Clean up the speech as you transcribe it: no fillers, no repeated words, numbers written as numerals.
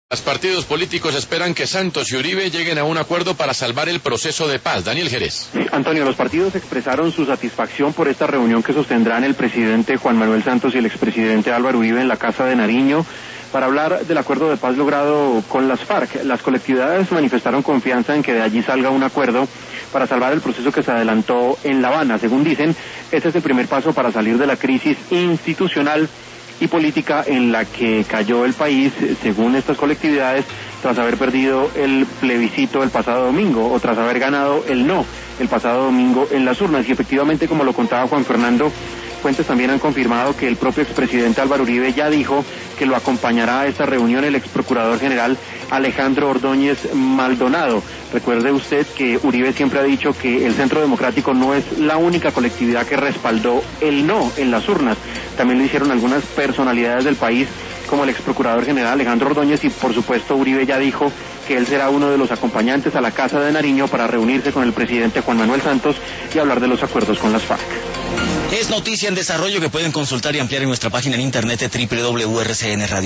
Los partidos políticos esperan que Santos y Uribe lleguen a un acuerdo para salvar el proceso de paz. Daniel Jerez. Antonio, los partidos expresaron su satisfacción por esta reunión que sostendrán el presidente Juan Manuel Santos y el expresidente Álvaro Uribe en la Casa de Nariño para hablar del acuerdo de paz logrado con las FARC. Las colectividades manifestaron confianza en que de allí salga un acuerdo para salvar el proceso que se adelantó en La Habana. Según dicen, este es el primer paso para salir de la crisis institucional y política en la que cayó el país, según estas colectividades, tras haber perdido el plebiscito el pasado domingo, o tras haber ganado el no el pasado domingo en las urnas. Y efectivamente, como lo contaba Juan Fernando, fuentes también han confirmado que el propio expresidente Álvaro Uribe ya dijo que lo acompañará a esta reunión el exprocurador general Alejandro Ordóñez Maldonado. Recuerde usted que Uribe siempre ha dicho que el Centro Democrático no es la única colectividad que respaldó el no en las urnas. También lo hicieron algunas personalidades del país, como el exprocurador general Alejandro Ordóñez, y por supuesto Uribe ya dijo que él será uno de los acompañantes a la Casa de Nariño para reunirse con el presidente Juan Manuel Santos y hablar de los acuerdos con las FARC. Es noticia en desarrollo que pueden consultar y ampliar en nuestra página en internet www.rcnradio.